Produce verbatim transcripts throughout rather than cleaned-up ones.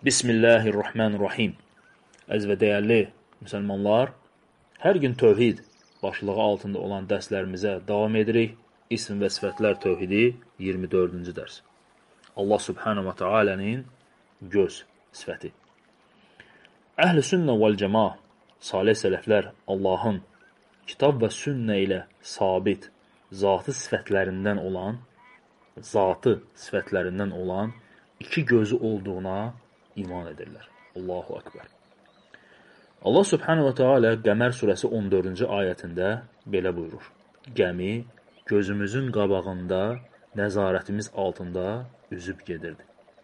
Bismillahirrahmanirrahim. Əziz və dəyərli müsəlmanlar, hər gün tövhid başlığı altında olan dərslərimizə davam edirik. İsm və sifətlər tövhidi iyirmi dördüncü dərs. Allah subhanahu wa ta'alənin göz sifəti. Əhl-i sünnə vəl cəmaah, salih sələflər Allahın kitab və sünnə ilə sabit zatı sifətlərindən olan, zatı sifətlərindən olan iki gözü olduğuna iman edirlər. Allahu Akbar. Allah subhanahu wa ta'ala Qəmər surəsi on dördüncü ayətində belə buyurur. Gəmi gözümüzün qabağında, nəzarətimiz altında üzüb gedirdi.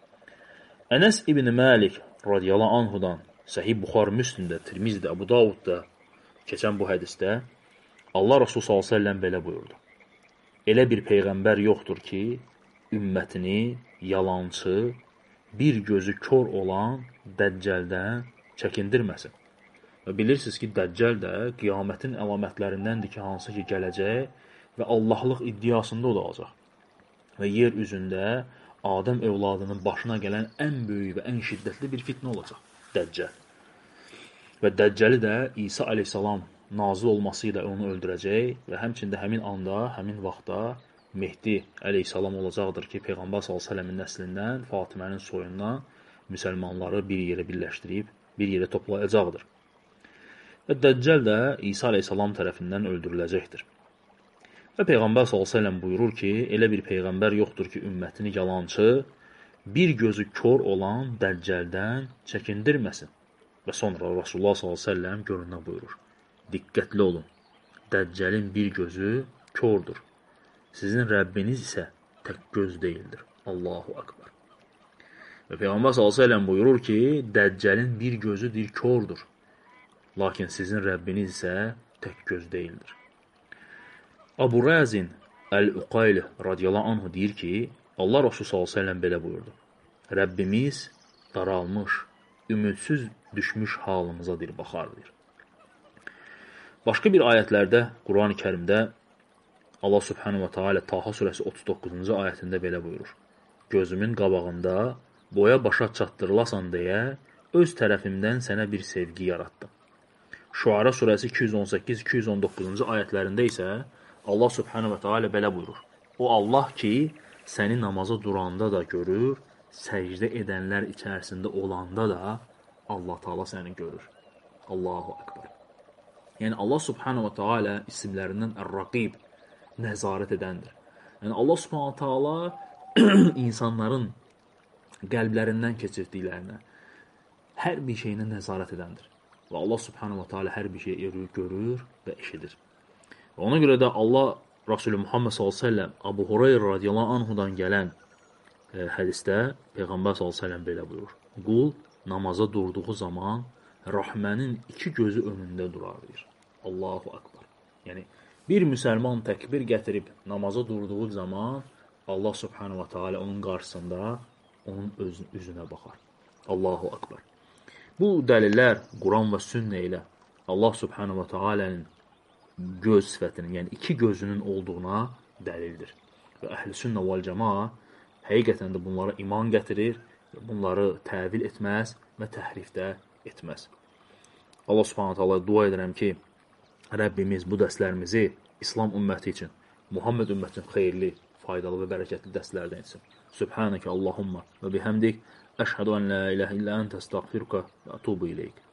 Ənəs ibn Məlik radiyallahu anhudan Səhih Buxar Müslimdə, Tirmizdə, Əbu Davudda keçən bu hədisdə Allah Rasulü sallallahu əleyhi və səlləm belə buyurdu. Elə bir peyğəmbər yoxdur ki, ümmətini yalançı, bir gözü kör olan Dəccəldən çəkindirməsin. Və bilirsiniz ki, Dəccəl də qiyamətin əlamətlərindəndir ki, hansı ki gələcək və Allahlıq iddiasında o da olacaq. Və yer üzündə Adəm övladının başına gələn ən böyük və ən şiddətli bir fitnə olacaq. Dəccəl. Və Dəccəli də İsa aleyhissalam nazil olması ilə onu öldürəcək və həmçində həmin anda, həmin vaxtda Mehdi əleyhissalam olacaqdır ki, Peyğəmbər sallallahu əleyhi və səlləmin nəslindən, Fatimənin soyundan müsəlmanları bir yerə birləşdirib, bir yerə toplayacaqdır. Və Dəccəl də İsa əleyhissalam tərəfindən öldürüləcəkdir. Və Peyğəmbər sallallahu əleyhi və səlləm buyurur ki, elə bir peyğəmbər yoxdur ki, ümmətini yalançı, bir gözü kör olan Dəccəldən çəkindirməsin. Və sonra Rasulullah sallallahu əleyhi və səlləm görünə buyurur. Diqqətli olun, Dəccəlin bir gözü kördür. Sizin Rəbbiniz isə tək göz deyildir. Allahu Akbar. Və Peyğəmbər sallallahu əleyhi və səlləm buyurur ki, Dəccəlin bir gözüdür, kördür. Lakin sizin Rəbbiniz isə tək göz deyildir. Abu Razin Əl-Uqayli radiyallahu anhu deyir ki, Allah Rasulü sallallahu əleyhi və səlləm belə buyurdu. Rəbbimiz daralmış, ümidsiz düşmüş halımıza dir baxar, deyir. Başqa bir ayətlərdə, Quran-ı Kərimdə Allah subhanahu wa ta'ala Taha surəsi otuz doqquzuncu ayətində belə buyurur. Gözümün qabağında boya başa çatdırılasan deyə öz tərəfimdən sənə bir sevgi yaratdım. Şuara surəsi iki yüz on səkkiz iki yüz on doqquzuncu ayətlərində isə Allah subhanahu wa ta'ala belə buyurur. O Allah ki, səni namaza duranda da görür, səcdə edənlər içərisində olanda da Allah Taala səni görür. Allahu Akbar. Yəni Allah subhanahu wa ta'ala isimlərindən Ər-Raqib, nəzarət edəndir. Yəni Allah subhanahu ta'ala insanların qəlblərindən keçirdiklərinə, hər bir şeyinə nəzarət edəndir. Və Allah subhanahu ta'ala hər bir şeyi görür və eşidir. Və ona görə də Allah Rasulü Muhammed sallallahu əleyhi və səlləm Abu Hurayra radiyallahu anhudan gələn e, hədisdə Peyğəmbər sallallahu əleyhi və səlləm belə buyurur. Qul namaza durduğu zaman Rahmənin iki gözü önündə durar, deyir. Allahu Akbar. Yəni bir müsəlman təkbir gətirib namaza durduğu zaman Allah subhanahu wa ta'ala onun qarşısında onun öz, üzünə baxar. Allahu Akbar. Bu dəlillər Quran və sünnə ilə Allah subhanahu wa ta'ala'nın göz sifətinin, yəni iki gözünün olduğuna dəlildir. Və əhl-i sünnə vəl cəmaah həqiqətən də bunlara iman gətirir, bunları təvil etməz və təhrifdə etməz. Allah subhanahu wa ta'ala dua edirəm ki, Rəbbimiz bu dərslərimizi İslam ümməti üçün, Muhammed ümməti üçün xeyirli, faydalı və bərəkətli dərslərdən etsin. Subhanəkə Allahumma və bihamdik, əşhədu ən la iləhə illə əntə əstəğfiruka və ətubu ileyk.